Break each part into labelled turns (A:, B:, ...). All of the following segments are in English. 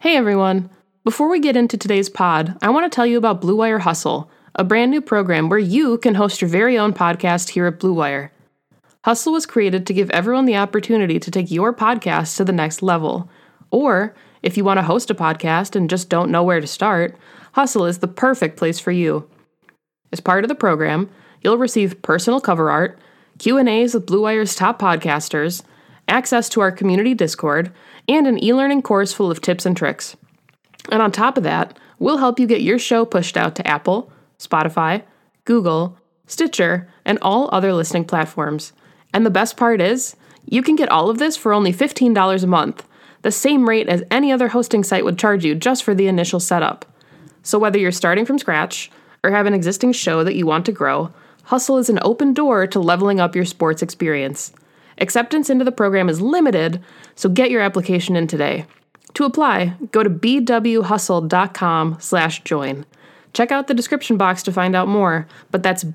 A: Hey everyone! Before we get into today's pod, I want to tell you about Blue Wire Hustle, a brand new program where you can host your very own podcast here at Blue Wire. Hustle was created to give everyone the opportunity to take your podcast to the next level. Or, if you want to host a podcast and just don't know where to start, Hustle is the perfect place for you. As part of the program, you'll receive personal cover art, Q&As with Blue Wire's top podcasters, access to our community Discord, and an e-learning course full of tips and tricks. And on top of that, we'll help you get your show pushed out to Apple, Spotify, Google, Stitcher, and all other listening platforms. And the best part is, you can get all of this for only $15 a month, the same rate as any other hosting site would charge you just for the initial setup. So whether you're starting from scratch or have an existing show that you want to grow, Hustle is an open door to leveling up your sports experience. Acceptance into the program is limited, so get your application in today. To apply, go to bwhustle.com/join. Check out the description box to find out more, but that's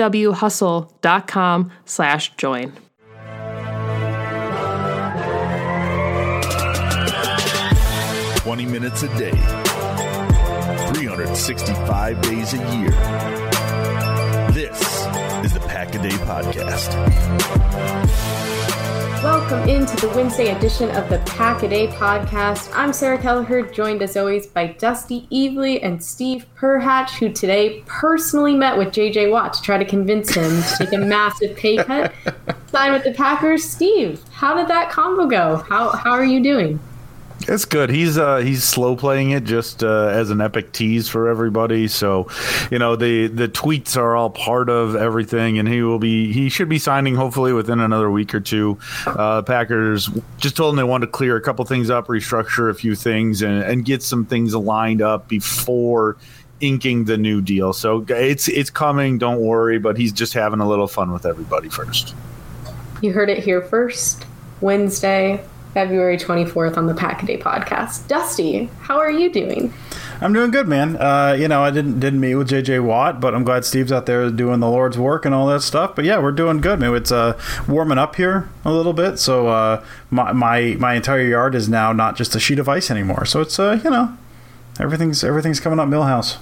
A: bwhustle.com/join.
B: "20 minutes a day, 365 days a year. This is the Pack-A-Day Podcast.
C: Welcome into the Wednesday edition of the Pack-A-Day Podcast. I'm Sarah Kelleher, joined as always by Dusty Evely and Steve Perhatch, who today personally met with J.J. Watt to try to convince him to take a massive pay cut, sign with the Packers. Steve, how did that combo go? How are you doing?
D: It's good. He's slow playing it just as an epic tease for everybody. So, the tweets are all part of everything, and he should be signing hopefully within another week or two. Packers just told him they wanted to clear a couple things up, restructure a few things, and get some things lined up before inking the new deal. So it's coming. Don't worry. But he's just having a little fun with everybody first.
C: You heard it here first. Wednesday, February 24th on the Pack-A-Day Podcast. Dusty, how are you doing?
E: I'm doing good, man. I didn't meet with J.J. Watt, but I'm glad Steve's out there doing the Lord's work and all that stuff. But yeah, we're doing good, man. It's warming up here a little bit, so my entire yard is now not just a sheet of ice anymore. So it's everything's coming up Millhouse.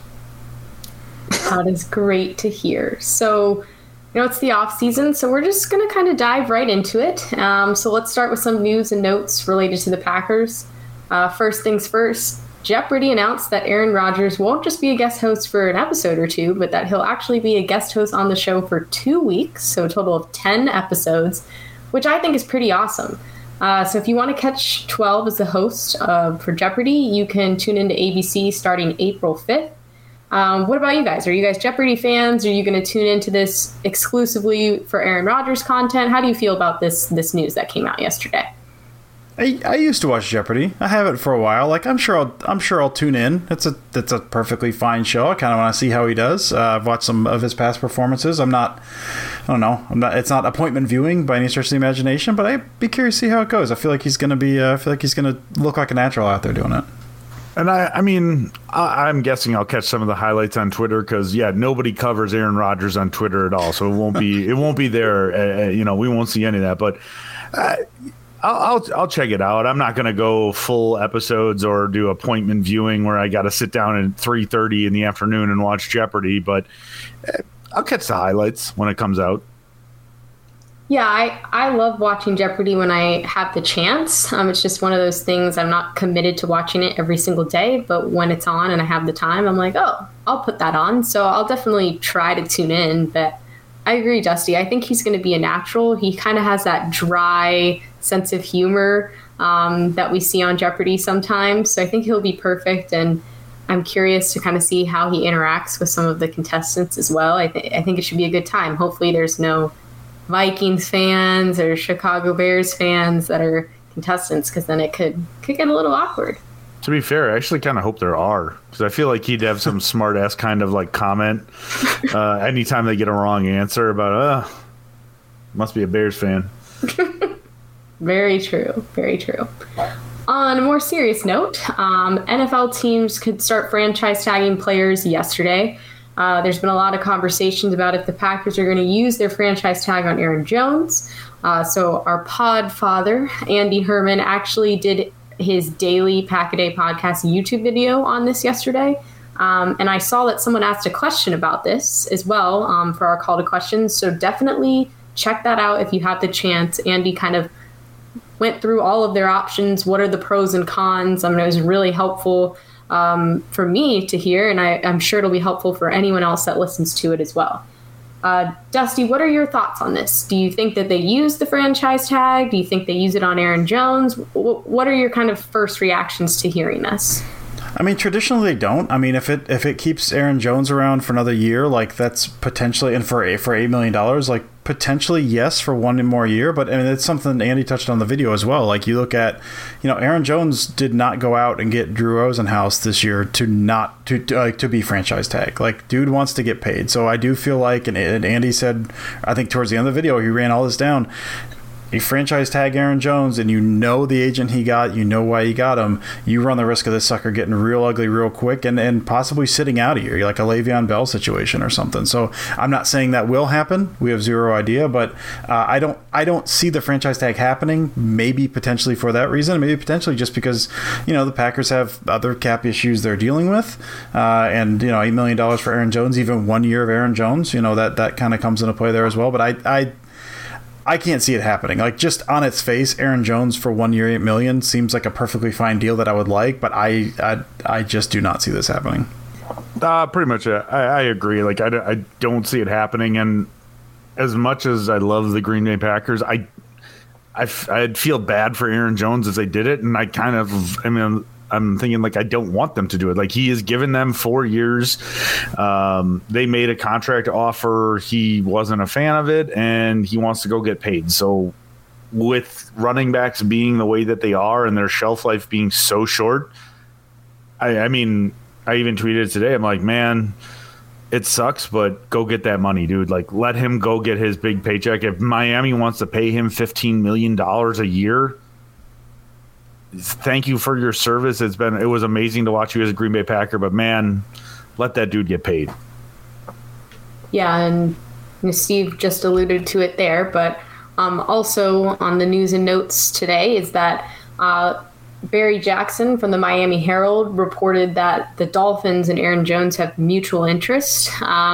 C: That is great to hear. So, it's the off season, so we're just going to kind of dive right into it. So let's start with some news and notes related to the Packers. First things first, Jeopardy announced that Aaron Rodgers won't just be a guest host for an episode or two, but that he'll actually be a guest host on the show for 2 weeks, so a total of 10 episodes, which I think is pretty awesome. So if you want to catch 12 as the host for Jeopardy, you can tune into ABC starting April 5th. What about you guys? Are you guys Jeopardy fans? Are you going to tune into this exclusively for Aaron Rodgers content? How do you feel about this news that came out yesterday?
E: I used to watch Jeopardy. I have it for a while. I'm sure I'll tune in. It's a perfectly fine show. I kind of want to see how he does. I've watched some of his past performances. It's not appointment viewing by any stretch of the imagination, but I'd be curious to see how it goes. I feel like he's going to look like a natural out there doing it.
D: And I'm guessing I'll catch some of the highlights on Twitter because nobody covers Aaron Rodgers on Twitter at all, so it won't be there. We won't see any of that, but I'll check it out. I'm not going to go full episodes or do appointment viewing where I got to sit down at 3:30 in the afternoon and watch Jeopardy, but I'll catch the highlights when it comes out.
C: Yeah, I love watching Jeopardy when I have the chance. It's just one of those things. I'm not committed to watching it every single day, but when it's on and I have the time, I'm like, oh, I'll put that on. So I'll definitely try to tune in. But I agree, Dusty. I think he's going to be a natural. He kind of has that dry sense of humor that we see on Jeopardy sometimes. So I think he'll be perfect. And I'm curious to kind of see how he interacts with some of the contestants as well. I think it should be a good time. Hopefully there's no Vikings fans or Chicago Bears fans that are contestants, because then it could get a little awkward.
D: To be fair, I actually kind of hope there are, because I feel like he'd have some smart ass kind of comment anytime they get a wrong answer about must be a Bears fan.
C: Very true. Very true. On a more serious note, NFL teams could start franchise tagging players yesterday. There's been a lot of conversations about if the Packers are going to use their franchise tag on Aaron Jones. So our pod father, Andy Herman, actually did his daily Pack-A-Day podcast YouTube video on this yesterday. And I saw that someone asked a question about this as well for our call to questions. So definitely check that out if you have the chance. Andy kind of went through all of their options. What are the pros and cons? It was really helpful for me to hear, and I'm sure it'll be helpful for anyone else that listens to it as well. Dusty, what are your thoughts on this? Do you think that they use the franchise tag? Do you think they use it on Aaron Jones? What are your kind of first reactions to hearing this?
E: I mean, traditionally they don't. I mean, if it keeps Aaron Jones around for another year, like that's potentially, and for $8 million, like potentially yes for one more year. But I mean, it's something Andy touched on the video as well. Like you look at, Aaron Jones did not go out and get Drew Rosenhaus this year to be franchise tag. Like dude wants to get paid. So I do feel like, and Andy said, I think towards the end of the video, he ran all this down. You franchise tag Aaron Jones and the agent he got, why he got him, you run the risk of this sucker getting real ugly real quick and possibly sitting out of here, like a Le'Veon Bell situation or something. So I'm not saying that will happen. We have zero idea, but I don't see the franchise tag happening, maybe potentially for that reason, maybe potentially just because, the Packers have other cap issues they're dealing with. And, $8 million for Aaron Jones, even 1 year of Aaron Jones, that kind of comes into play there as well. But I can't see it happening. Like just on its face, Aaron Jones for 1 year, $8 million seems like a perfectly fine deal that I would like, but I just do not see this happening.
D: Pretty much, I agree. Like I don't see it happening. And as much as I love the Green Bay Packers, I'd feel bad for Aaron Jones as they did it, and I'm thinking like I don't want them to do it. Like he has given them 4 years. They made a contract offer. He wasn't a fan of it, and he wants to go get paid. So with running backs being the way that they are and their shelf life being so short, I even tweeted today. I'm like, man, it sucks, but go get that money, dude. Like let him go get his big paycheck. If Miami wants to pay him $15 million a year, thank you for your service. It was amazing to watch you as a Green Bay Packer, but man, let that dude get paid.
C: Yeah, and Steve just alluded to it there, but also on the news and notes today is that Barry Jackson from the Miami Herald reported that the Dolphins and Aaron Jones have mutual interest.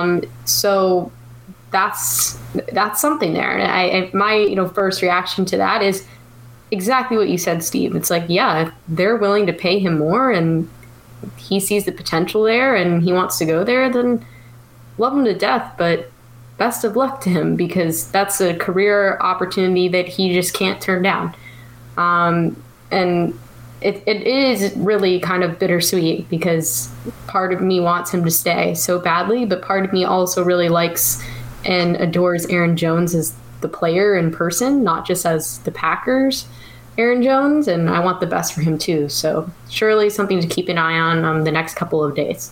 C: So that's something there. And my first reaction to that is exactly what you said, Steve. It's like, yeah, if they're willing to pay him more and he sees the potential there and he wants to go there, then love him to death, but best of luck to him because that's a career opportunity that he just can't turn down. And it is really kind of bittersweet because part of me wants him to stay so badly, but part of me also really likes and adores Aaron Jones as the player in person, not just as the Packers Aaron Jones, and I want the best for him too. So surely something to keep an eye on the next couple of days.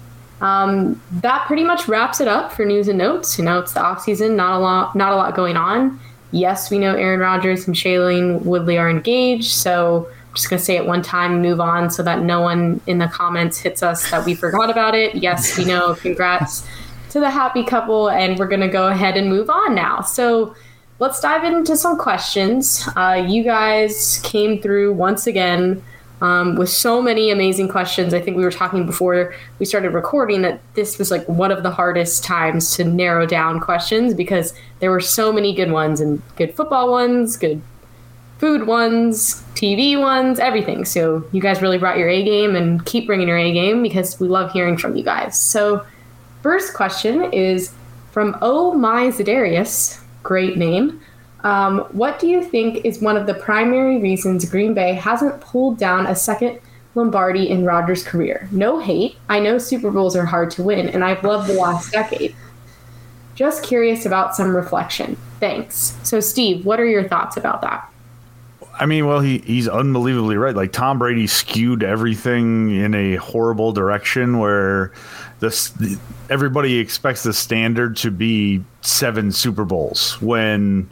C: That pretty much wraps it up for news and notes. It's the offseason, not a lot going on. Yes, we know Aaron Rodgers and Shailene Woodley are engaged, so I'm just going to say it one time and move on so that no one in the comments hits us that we forgot about it. Yes, we know. Congrats to the happy couple, and we're going to go ahead and move on now. So let's dive into some questions. You guys came through once again with so many amazing questions. I think we were talking before we started recording that this was like one of the hardest times to narrow down questions because there were so many good ones and good football ones, good food ones, TV ones, everything. So you guys really brought your A game and keep bringing your A game because we love hearing from you guys. So first question is from Oh My Zedarius. Great name. What do you think is one of the primary reasons Green Bay hasn't pulled down a second Lombardi in Rodgers' career? No hate. I know Super Bowls are hard to win, and I've loved the last decade. Just curious about some reflection. Thanks. So, Steve, what are your thoughts about that?
D: I mean, well, he's unbelievably right. Like Tom Brady skewed everything in a horrible direction where everybody expects the standard to be 7 Super Bowls when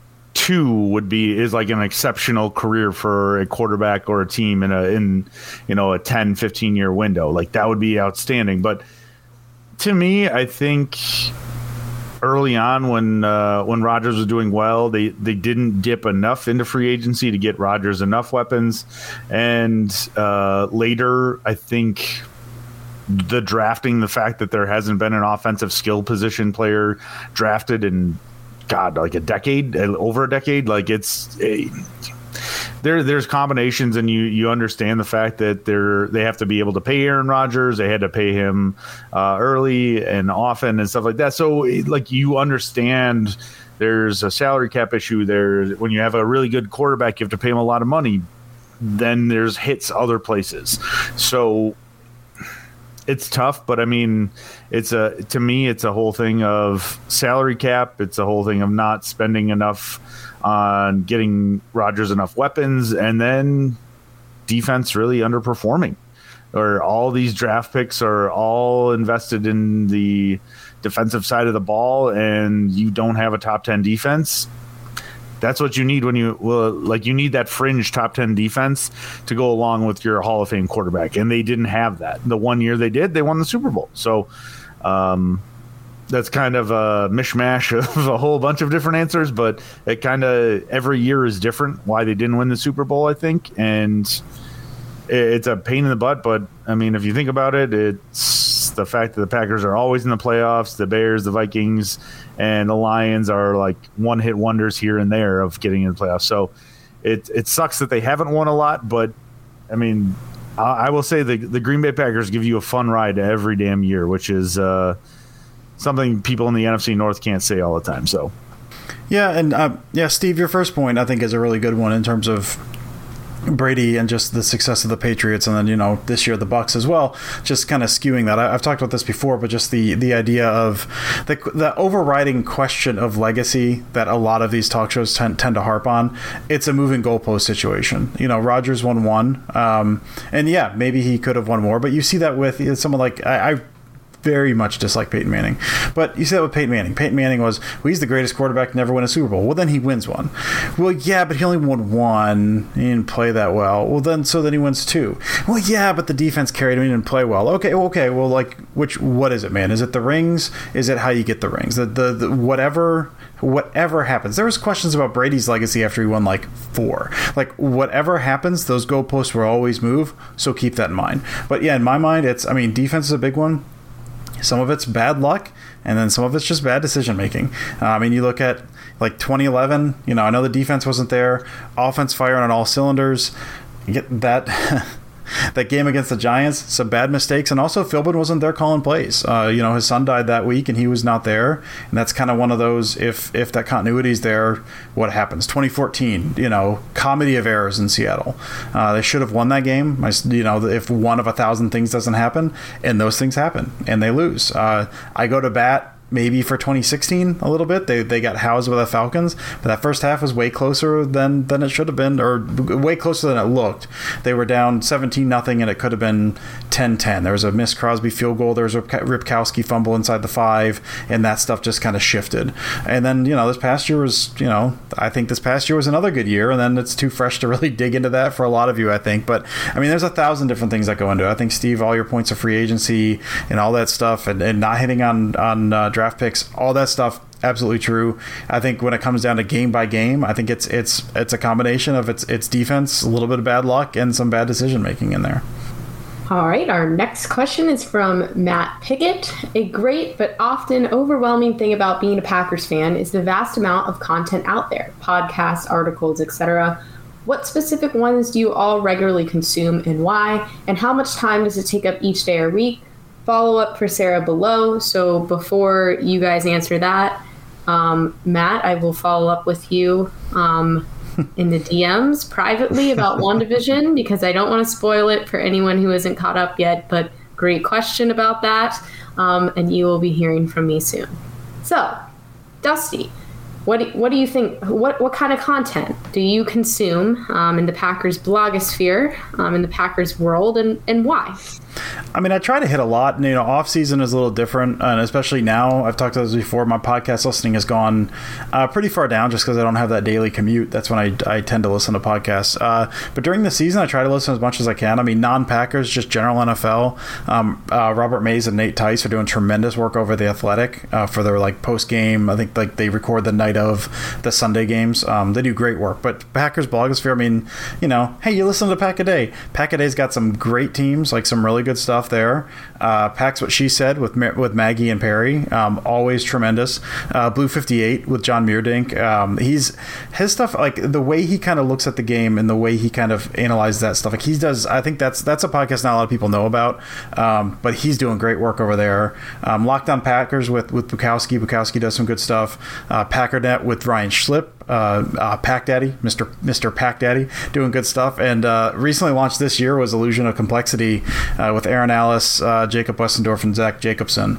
D: 2 is like an exceptional career for a quarterback or a team in a 10, 15 year window. Like that would be outstanding. But to me, I think early on when Rodgers was doing well, they didn't dip enough into free agency to get Rodgers enough weapons, and later I think the drafting, the fact that there hasn't been an offensive skill position player drafted in like over a decade, like there's combinations, and you understand the fact that they have to be able to pay Aaron Rodgers. They had to pay him early and often and stuff like that. So like you understand there's a salary cap issue there. When you have a really good quarterback, you have to pay him a lot of money. Then there's hits other places. So it's tough, but I mean, to me, it's a whole thing of salary cap. It's a whole thing of not spending enough on getting Rodgers enough weapons, and then defense really underperforming. Or all these draft picks are all invested in the defensive side of the ball, and you don't have a top 10 defense. That's what you need when you need that fringe top 10 defense to go along with your Hall of Fame quarterback. And they didn't have that. The 1 year they did, they won the Super Bowl. So that's kind of a mishmash of a whole bunch of different answers, but it kind of every year is different why they didn't win the Super Bowl, I think. And it's a pain in the butt, but I mean, if you think about it, it's the fact that the Packers are always in the playoffs, the Bears, the Vikings, and the Lions are like one-hit wonders here and there of getting in the playoffs. So it sucks that they haven't won a lot, but I mean, I will say the Green Bay Packers give you a fun ride every damn year, which is something people in the NFC North can't say all the time. So
E: yeah, and Steve, your first point I think is a really good one in terms of Brady and just the success of the Patriots, and then this year the Bucs as well, just kind of skewing that. I've talked about this before, but just the idea of the overriding question of legacy that a lot of these talk shows tend to harp on. It's a moving goalpost situation. Rodgers won one, and yeah, maybe he could have won more, but you see that with someone like I very much dislike Peyton Manning. But you see that with Peyton Manning. Peyton Manning was, he's the greatest quarterback to never win a Super Bowl. Well, then he wins one. Well, yeah, but he only won one. He didn't play that well. Well, then he wins two. Well, yeah, but the defense carried him. He didn't play well. Okay. Well, like, what is it, man? Is it the rings? Is it how you get the rings? The whatever happens. There was questions about Brady's legacy after he won like 4. Like, whatever happens, those goalposts will always move. So keep that in mind. But yeah, in my mind, defense is a big one. Some of it's bad luck, and then some of it's just bad decision making. You look at like 2011. I know the defense wasn't there. Offense firing on all cylinders. You get that. That game against the Giants, some bad mistakes, and also Philbin wasn't there calling plays. His son died that week, and he was not there, and that's kind of one of those. If that continuity is there, what happens? 2014, comedy of errors in Seattle. They should have won that game. If one of 1,000 things doesn't happen, and those things happen, and they lose. I go to bat maybe for 2016 a little bit. They got housed by the Falcons, but that first half was way closer than it should have been, or way closer than it looked. They were down 17-0, and it could have been 10-10. There was a missed Crosby field goal. There was a Ripkowski fumble inside the 5, and that stuff just kind of shifted. And then, this past year was, I think this past year was another good year, and then it's too fresh to really dig into that for a lot of you, I think. But, there's 1,000 different things that go into it. I think, Steve, all your points of free agency and all that stuff, and not hitting on draft picks, all that stuff, absolutely true. I think when it comes down to game by game, I think it's a combination of it's defense, a little bit of bad luck, and some bad decision making in there.
C: All right, our next question is from Matt Pickett. A great but often overwhelming thing about being a Packers fan is the vast amount of content out there, podcasts, articles, etc. What specific ones do you all regularly consume and why? And how much time does it take up each day or week? Follow up for Sarah below. So before you guys answer that, Matt, I will follow up with you in the DMs privately about WandaVision, because I don't want to spoil it for anyone who isn't caught up yet, but great question about that. And you will be hearing from me soon. So, Dusty, What do you think? What kind of content do you consume in the Packers blogosphere, in the Packers world, and why?
E: I mean, I try to hit a lot. Off season is a little different, and especially now. I've talked about this before. My podcast listening has gone pretty far down just because I don't have that daily commute. That's when I tend to listen to podcasts. But during the season, I try to listen as much as I can. I mean, non-Packers, just general NFL. Robert Mays and Nate Tice are doing tremendous work over The Athletic for their post game. I think they record the night of the Sunday games. They do great work. But Packers blogosphere, I mean, hey, you listen to Pack a Day. Pack a Day's got some great teams, some really good stuff there. Pack's What She Said with Maggie and Perry, always tremendous. Blue 58 with John Meerdink. His stuff, the way he kind of looks at the game and the way he kind of analyzes that stuff, he does. I think that's a podcast not a lot of people know about, but he's doing great work over there. Locked On Packers with Bukowski. Bukowski does some good stuff. Packernet with Ryan Schlip. Pack Daddy, Mr. Pack Daddy, doing good stuff. And recently launched this year was Illusion of Complexity with Aaron Alice, Jacob Westendorf, and Zach Jacobson.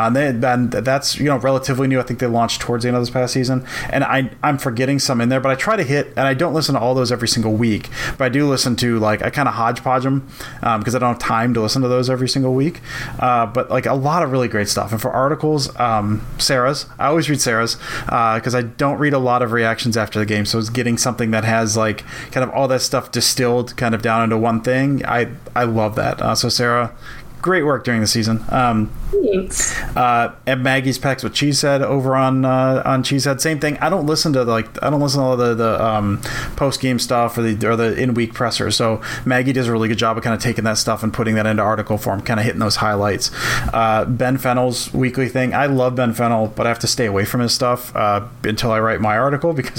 E: And that's relatively new. I think they launched towards the end of this past season. And I'm forgetting some in there, but I try to hit, and I don't listen to all those every single week, but I do listen to I kind of hodgepodge them because I don't have time to listen to those every single week. But a lot of really great stuff. And for articles, Sarah's. I always read Sarah's because I don't read a lot of reactions after the game, so it's getting something that has kind of all that stuff distilled kind of down into one thing. I love that. So Sarah, great work during the season.
C: Thanks.
E: And Maggie's Packs What She Said over on Cheesehead. Same thing. I don't listen to all the post game stuff or the in week presser. So Maggie does a really good job of kind of taking that stuff and putting that into article form, kind of hitting those highlights. Ben Fennell's weekly thing. I love Ben Fennell, but I have to stay away from his stuff until I write my article because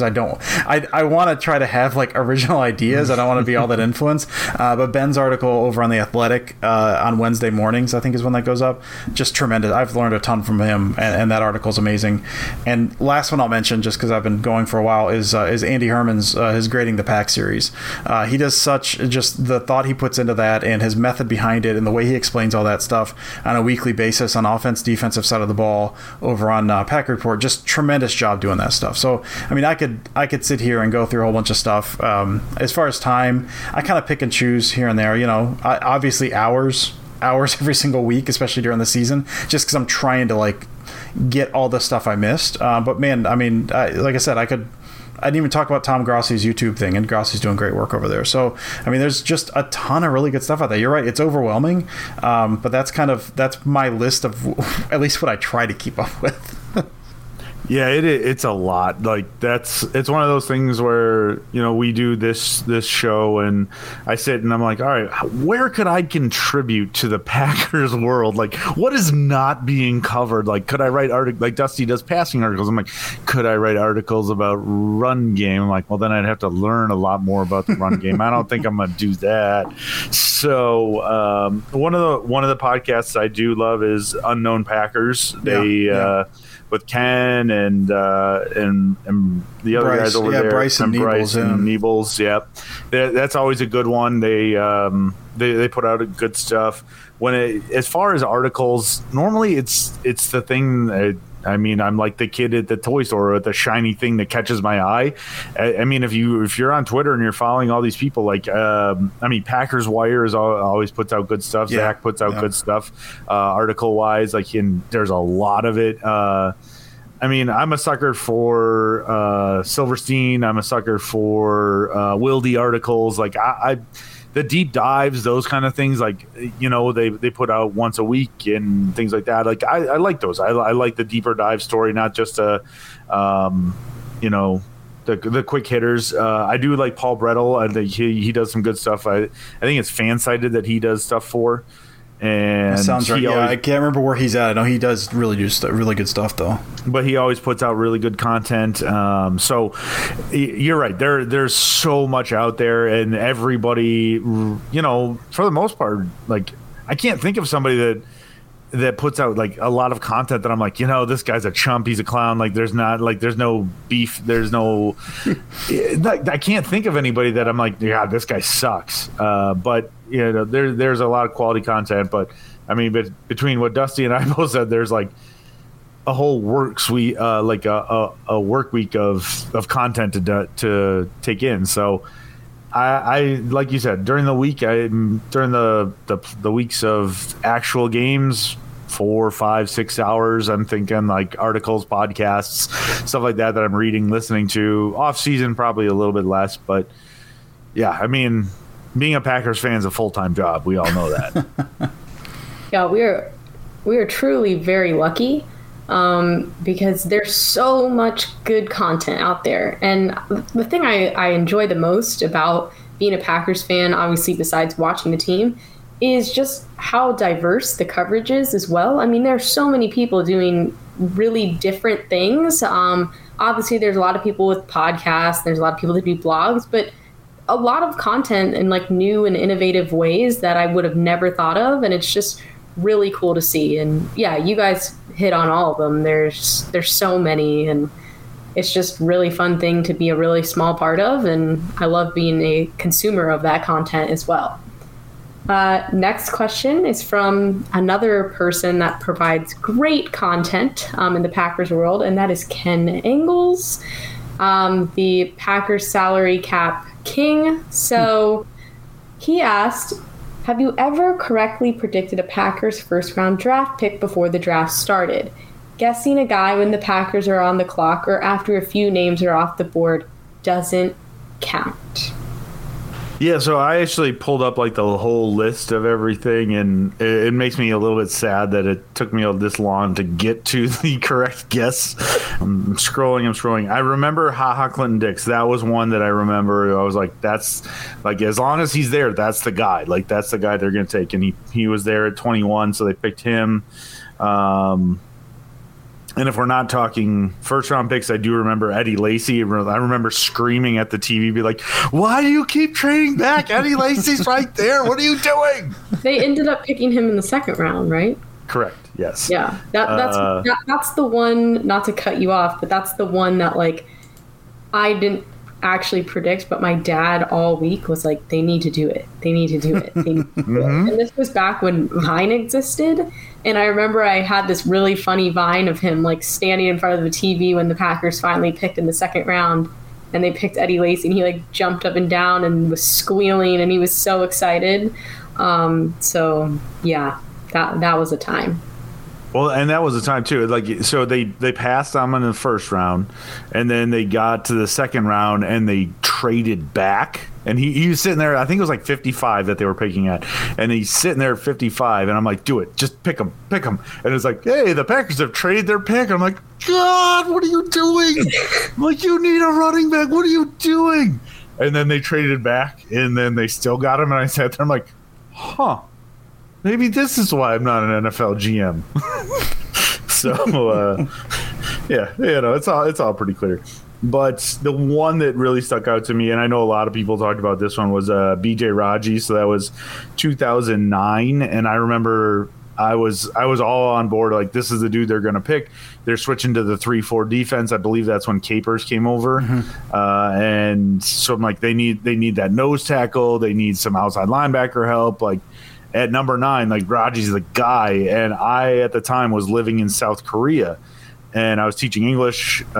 E: I want to try to have original ideas. I don't want to be all that influenced. But Ben's article over on The Athletic on Wednesday mornings, I think is when that goes up. Just tremendous. I've learned a ton from him, and that article is amazing. And last one I'll mention, just because I've been going for a while, is Andy Herman's his Grading the Pack series. He does just the thought he puts into that and his method behind it and the way he explains all that stuff on a weekly basis on offense, defensive side of the ball over on Pack Report. Just tremendous job doing that stuff. So I mean, I could sit here and go through a whole bunch of stuff. As far as time, I kind of pick and choose here and there. Obviously hours every single week, especially during the season, just because I'm trying to get all the stuff I missed. But man, I mean, like I said, I didn't even talk about Tom Grossi's YouTube thing, and Grossi's doing great work over there. So, I mean, there's just a ton of really good stuff out there. You're right. It's overwhelming. But that's my list of at least what I try to keep up with.
D: Yeah, it's a lot. It's one of those things where we do this show, and I sit and I'm like, all right, where could I contribute to the Packers world? What is not being covered? Could I write articles? Dusty does passing articles. I'm like, could I write articles about run game? I'm like, well, then I'd have to learn a lot more about the run game. I don't think I'm gonna do that. So one of the podcasts I do love is Unknown Packers. With Ken and the other guys over there,
E: Bryce and
D: Niebels. Yeah, that's always a good one. They put out good stuff. As far as articles, normally it's the thing. I mean, I'm like the kid at the toy store with the shiny thing that catches my eye. I mean, if you're on Twitter and you're following all these people, Packers Wire always puts out good stuff. Yeah. Zach puts out good stuff, article wise. There's a lot of it. I mean, I'm a sucker for Silverstein. I'm a sucker for Wildy articles. The deep dives, those kind of things, they put out once a week and things like that. I like those. I like the deeper dive story, not just the quick hitters. I do like Paul Brettel. I think he does some good stuff. I think it's Fansided that he does stuff for. And
E: that sounds right. Yeah, I can't remember where he's at. I know he does really good stuff though.
D: But he always puts out really good content. So you're right. There's so much out there, and everybody, for the most part, I can't think of somebody that puts out a lot of content that I'm like, this guy's a chump, he's a clown. There's no beef, there's no I can't think of anybody that I'm like, yeah, this guy sucks. But there's a lot of quality content. But I mean, between what Dusty and I both said, there's a whole work suite, like a work week of content to take in. So I like you said, during the week, during the weeks of actual games, 4, 5, 6 hours, I'm thinking like articles, podcasts, stuff like that I'm reading, listening to. Off season, probably a little bit less, but yeah, I mean, being a Packers fan is a full-time job. We all know that.
C: Yeah, we are truly very lucky because there's so much good content out there. And the thing I enjoy the most about being a Packers fan, obviously besides watching the team, is just how diverse the coverage is as well. I mean, there are so many people doing really different things. Obviously, there's a lot of people with podcasts. There's a lot of people that do blogs, but a lot of content in like new and innovative ways that I would have never thought of. And it's just really cool to see. And yeah, you guys hit on all of them. There's so many, and it's just really fun thing to be a really small part of. And I love being a consumer of that content as well. Next question is from another person that provides great content in the Packers world, and that is Ken Engels, the Packers salary cap king. So he asked, have you ever correctly predicted a Packers first-round draft pick before the draft started? Guessing a guy when the Packers are on the clock or after a few names are off the board doesn't count.
D: Yeah, so I actually pulled up like the whole list of everything, and it makes me a little bit sad that it took me this long to get to the correct guess. I'm scrolling. I remember HaHa Clinton Dix. That was one that I remember. I was like, that's like, as long as he's there, that's the guy. Like, that's the guy they're going to take. And he was there at 21, so they picked him. And if we're not talking first-round picks, I do remember Eddie Lacy. I remember screaming at the TV, be like, why do you keep trading back? Eddie Lacy's right there. What are you doing?
C: They ended up picking him in the second round, right?
D: Correct, yes.
C: Yeah, that's the one, not to cut you off, but that's the one that, like, I didn't actually predict, but my dad all week was like, they need to do it. They need to do it. They need to do it. And this was back when Vine existed. And I remember I had this really funny Vine of him like standing in front of the TV when the Packers finally picked in the second round, and they picked Eddie Lacy, and he like jumped up and down and was squealing, and he was so excited. So yeah, that was a time.
D: Well, and that was the time too. Like, so they passed on him in the first round, and then they got to the second round and they traded back. And he was sitting there. I think it was like 55 that they were picking at, and he's sitting there at 55. And I'm like, do it, just pick him. And it's like, hey, the Packers have traded their pick. I'm like, God, what are you doing? Like, you need a running back. What are you doing? And then they traded back, and then they still got him. And I sat there. I'm like, huh. Maybe this is why I'm not an NFL GM. So, yeah, you know, it's all pretty clear. But the one that really stuck out to me, and I know a lot of people talked about this one, was B.J. Raji. So that was 2009, and I remember I was all on board. Like, this is the dude they're going to pick. They're switching to the 3-4 defense. I believe that's when Capers came over, and so I'm like, they need that nose tackle. They need some outside linebacker help. Like, at number 9, like, Raji's the guy. And I, at the time, was living in South Korea, and I was teaching English in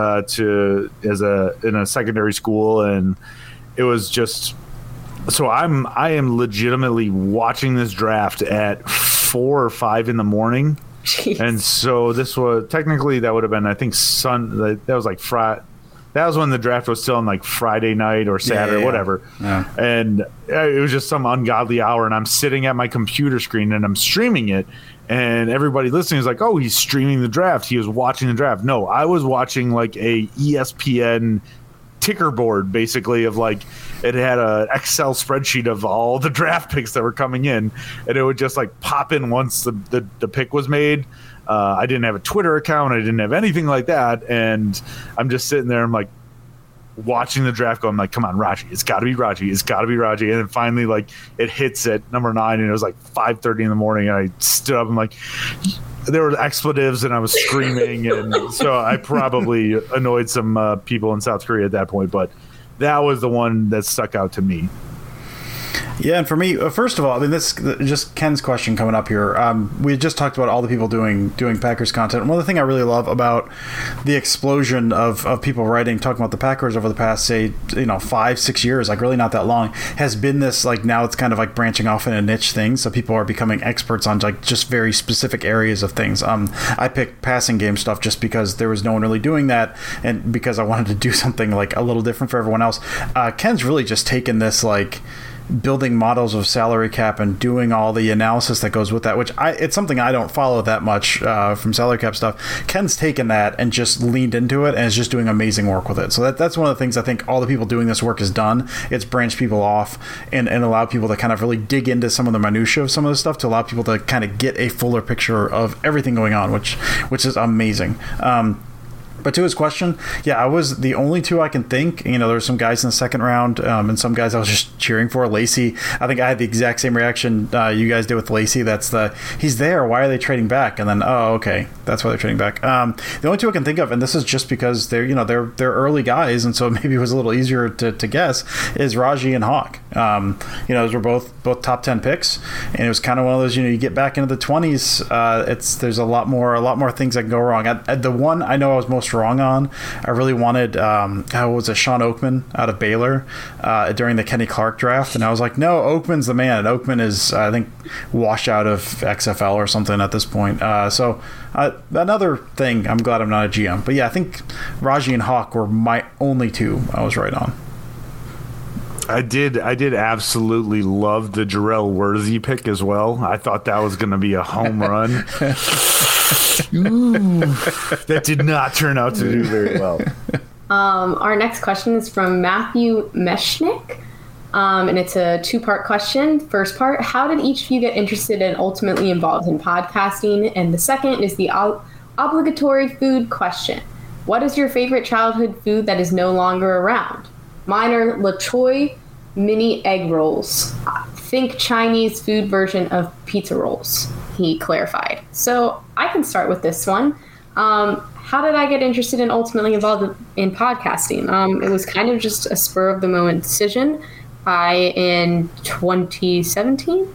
D: a secondary school, and it was just so I am legitimately watching this draft at 4 or 5 in the morning.
C: Jeez.
D: And so this was technically, that would have been, I think, that was like Friday. That was when the draft was still on like Friday night or Saturday, whatever. Yeah. And it was just some ungodly hour, and I'm sitting at my computer screen and I'm streaming it, and everybody listening is like, oh, he's streaming the draft. He was watching the draft. No, I was watching like a ESPN ticker board, basically, of like, it had an Excel spreadsheet of all the draft picks that were coming in, and it would just like pop in once the pick was made. I didn't have a Twitter account. I didn't have anything like that. And I'm just sitting there. I'm like watching the draft go. I'm like, come on, Raji. It's got to be Raji. It's got to be Raji. And then finally, like, it hits at number 9, and it was like 5:30 in the morning. And I stood up. I'm like, there were expletives, and I was screaming. And so I probably annoyed some people in South Korea at that point. But that was the one that stuck out to me.
E: Yeah, and for me, first of all, I mean, this just Ken's question coming up here. We just talked about all the people doing Packers content. One of the things I really love about the explosion of people writing, talking about the Packers over the past, say, 5-6 years, like really not that long, has been this, like, now it's kind of like branching off in a niche thing. So people are becoming experts on like just very specific areas of things. I picked passing game stuff just because there was no one really doing that, and because I wanted to do something like a little different for everyone else. Ken's really just taken this, like, building models of salary cap and doing all the analysis that goes with that, which it's something I don't follow that much from salary cap stuff. Ken's taken that and just leaned into it and is just doing amazing work with it. So that's one of the things I think all the people doing this work has done. It's branched people off and allowed people to kind of really dig into some of the minutia of some of the stuff to allow people to kind of get a fuller picture of everything going on, which is amazing. But to his question, yeah, I was the only two I can think. There were some guys in the second round and some guys I was just cheering for. Lacy, I think I had the exact same reaction you guys did with Lacy. That's he's there. Why are they trading back? And then, oh, okay, that's why they're trading back. The only two I can think of, and this is just because they're early guys, and so maybe it was a little easier to guess, is Raji and Hawk. Those were both top 10 picks, and it was kind of one of those, you get back into the 20s, there's a lot more things that can go wrong. The one I know I was most wrong on, I really wanted Sean Oakman out of Baylor during the Kenny Clark draft, and I was like, no, Oakman's the man, and Oakman is, I think, washed out of XFL or something at this point. So another thing, I'm glad I'm not a GM. But yeah, I think Raji and Hawk were my only two I was right on.
D: I did absolutely love the Jarrell Worthy pick as well. I thought that was going to be a home run. Ooh, that did not turn out to do very well.
C: Our next question is from Matthew Meshnick, and it's a two-part question. First part, how did each of you get interested and ultimately involved in podcasting? And the second is the obligatory food question. What is your favorite childhood food that is no longer around? Mine are La Choy mini egg rolls. Think Chinese food version of pizza rolls, he clarified. So I can start with this one. How did I get interested and ultimately involved in podcasting? It was kind of just a spur of the moment decision. In 2018,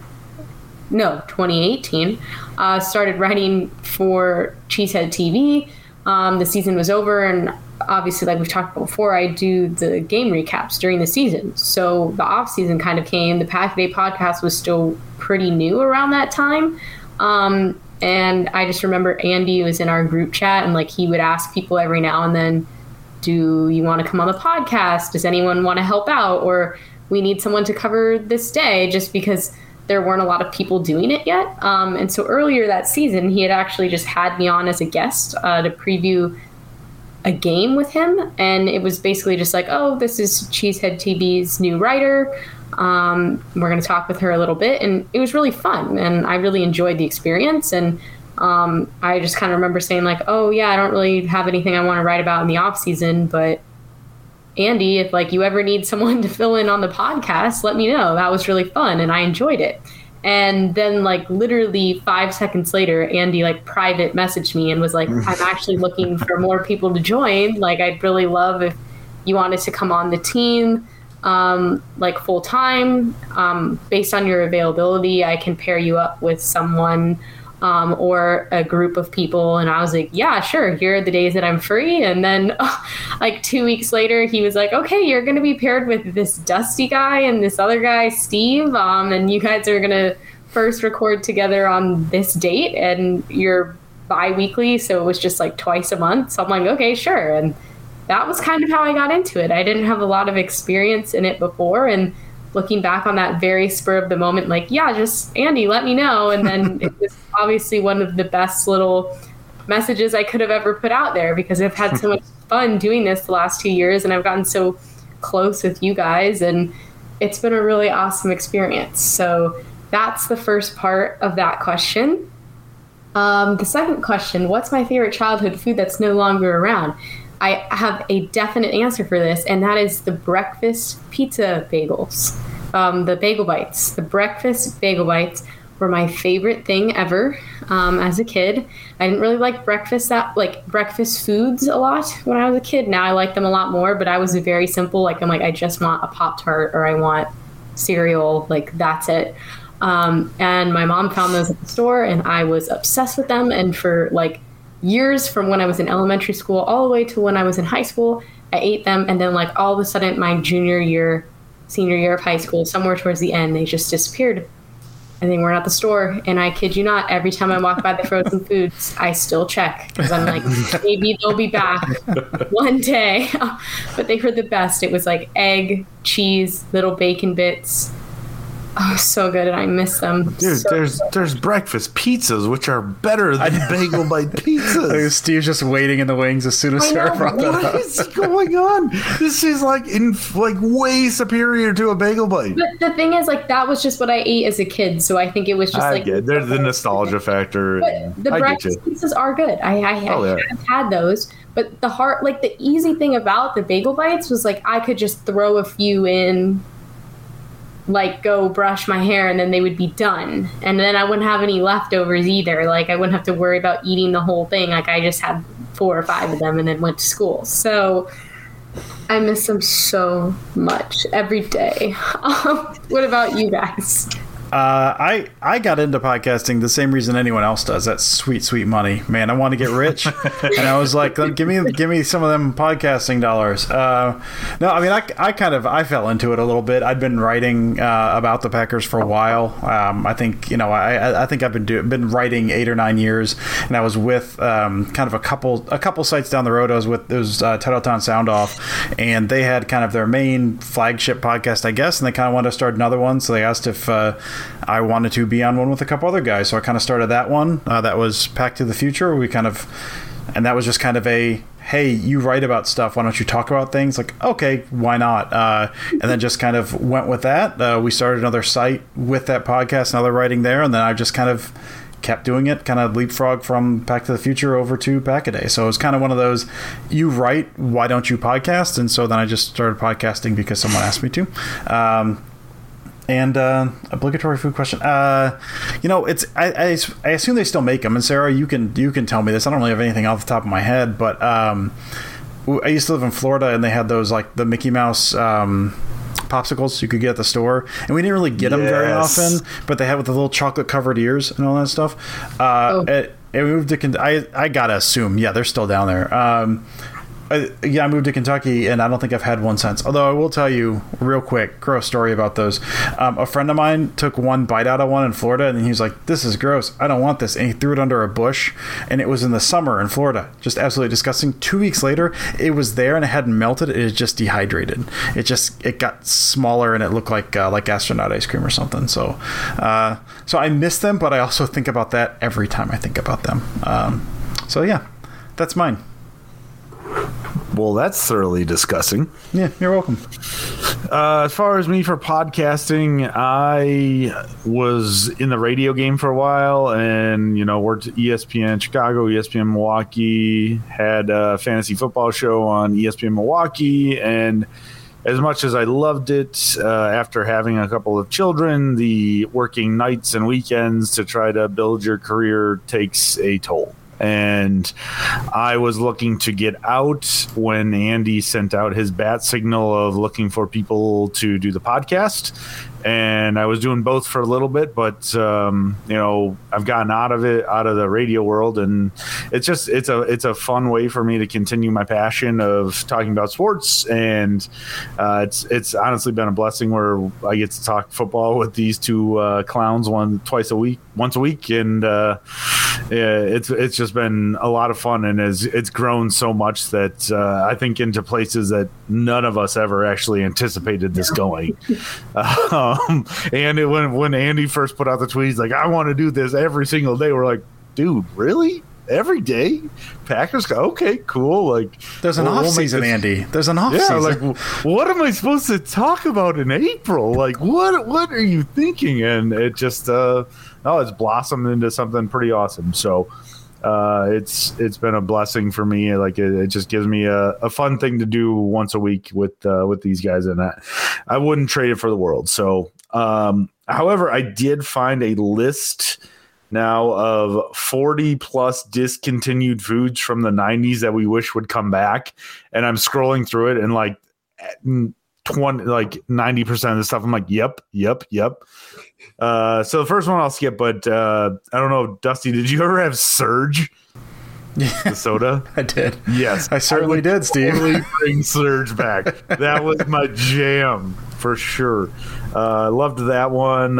C: started writing for Cheesehead TV. The season was over, and obviously, like we've talked about before, I do the game recaps during the season. So the off season kind of came. The Pack a Day podcast was still pretty new around that time. And I just remember Andy was in our group chat, and like he would ask people every now and then, do you want to come on the podcast? Does anyone want to help out? Or we need someone to cover this day, just because there weren't a lot of people doing it yet. And so earlier that season, he had actually just had me on as a guest to preview a game with him. And it was basically just like, oh, this is Cheesehead TV's new writer. We're going to talk with her a little bit. And it was really fun. And I really enjoyed the experience. And I just kind of remember saying like, oh yeah, I don't really have anything I want to write about in the off season, but Andy, if like you ever need someone to fill in on the podcast, let me know. That was really fun and I enjoyed it. And then like literally 5 seconds later, Andy like private messaged me and was like, I'm actually looking for more people to join. Like, I'd really love if you wanted to come on the team, like full time, based on your availability, I can pair you up with someone, or a group of people. And I was like, yeah, sure. Here are the days that I'm free. And then like 2 weeks later, he was like, okay, you're going to be paired with this Dusty guy and this other guy, Steve. And you guys are going to first record together on this date and you're bi-weekly. So it was just like twice a month. So I'm like, okay, sure. And that was kind of how I got into it. I didn't have a lot of experience in it before. And looking back on that very spur of the moment, like, yeah, just Andy, let me know. And then it was obviously one of the best little messages I could have ever put out there, because I've had so much fun doing this the last 2 years and I've gotten so close with you guys and it's been a really awesome experience. So that's the first part of that question. The second question, what's my favorite childhood food that's no longer around? I have a definite answer for this, and that is the breakfast pizza bagels, the bagel bites. The breakfast bagel bites were my favorite thing ever as a kid. I didn't really like breakfast foods a lot when I was a kid. Now I like them a lot more, but I was very simple. Like, I'm like, I just want a Pop-Tart or I want cereal, like that's it. And my mom found those at the store, and I was obsessed with them. And for like years, from when I was in elementary school all the way to when I was in high school, I ate them. And then like all of a sudden, my senior year of high school, somewhere towards the end, they just disappeared. And they weren't at the store. And I kid you not, every time I walk by the frozen foods, I still check. Because I'm like, maybe they'll be back one day. But they were the best. It was like egg, cheese, little bacon bits. Oh, so good, and I miss them.
D: Dude, there's breakfast pizzas, which are better than bagel bite pizzas.
E: Steve's just waiting in the wings as soon as Sarah brought that up.
D: What is going on? This is like way superior to a bagel bite.
C: But the thing is, like, that was just what I ate as a kid, so I think it was just like
D: there's the nostalgia factor.
C: But the breakfast pizzas are good. I have had those. But the easy thing about the bagel bites was like I could just throw a few in, like go brush my hair, and then they would be done, and then I wouldn't have any leftovers either. Like I wouldn't have to worry about eating the whole thing. Like I just had 4 or 5 of them and then went to school. So I miss them so much every day. What about you guys?
E: I got into podcasting the same reason anyone else does. That's sweet money, man. I want to get rich, and I was like, give me some of them podcasting dollars. No, I mean, I fell into it a little bit. I'd been writing about the Packers for a while. I think I think I've been writing 8 or 9 years, and I was with kind of a couple sites down the road. I was with Titletown Sound Off, and they had kind of their main flagship podcast, I guess, and they kind of wanted to start another one. So they asked if I wanted to be on one with a couple other guys, so I kind of started that one. That was Pack to the Future. And that was just kind of a, hey, you write about stuff, why don't you talk about things? Like, okay, why not? And then just kind of went with that. We started another site with that podcast, another writing there, and then I just kind of kept doing it, kind of leapfrog from Pack to the Future over to Pack-A-Day. So it was kind of one of those, you write, why don't you podcast? And so then I just started podcasting because someone asked me to. And obligatory food question. It's I assume they still make them. And Sarah, you can tell me this. I don't really have anything off the top of my head, but I used to live in Florida, and they had those like the Mickey Mouse popsicles you could get at the store, and we didn't really get them very often. But they had with the little chocolate covered ears and all that stuff. It moved to I gotta assume, they're still down there. I moved to Kentucky, and I don't think I've had one since. Although I will tell you real quick, gross story about those. A friend of mine took one bite out of one in Florida, and he was like, this is gross. I don't want this. And he threw it under a bush, and it was in the summer in Florida. Just absolutely disgusting. 2 weeks later, it was there, and it hadn't melted. It was just dehydrated. It got smaller, and it looked like astronaut ice cream or something. So I miss them, but I also think about that every time I think about them. That's mine.
D: Well, that's thoroughly disgusting.
E: Yeah, you're welcome.
D: As far as me for podcasting, I was in the radio game for a while, and worked at ESPN Chicago, ESPN Milwaukee, had a fantasy football show on ESPN Milwaukee, and as much as I loved it, after having a couple of children, the working nights and weekends to try to build your career takes a toll. And I was looking to get out when Andy sent out his bat signal of looking for people to do the podcast. And I was doing both for a little bit, but I've gotten out of the radio world, and it's a fun way for me to continue my passion of talking about sports, and it's honestly been a blessing where I get to talk football with these two clowns once a week, and it's just been a lot of fun, and it's grown so much that I think into places that none of us ever actually anticipated this going. And when Andy first put out the tweet, he's like, I want to do this every single day. We're like, dude, really? Every day? Packers go, okay, cool. Like,
E: there's an off season, Andy. There's an off season.
D: Like, what am I supposed to talk about in April? Like, what are you thinking? And it just it's blossomed into something pretty awesome. So it's been a blessing for me. Like, it just gives me a fun thing to do once a week with these guys, and I wouldn't trade it for the world. So, however, I did find a list now of 40 plus discontinued foods from the 90s that we wish would come back, and I'm scrolling through it, and like 90% of the stuff. I'm like, yep. So the first one I'll skip, but I don't know, Dusty, did you ever have Surge? The soda?
E: I did.
D: Yes.
E: I certainly did, Steve.
D: Totally bring Surge back. That was my jam for sure. I loved that one.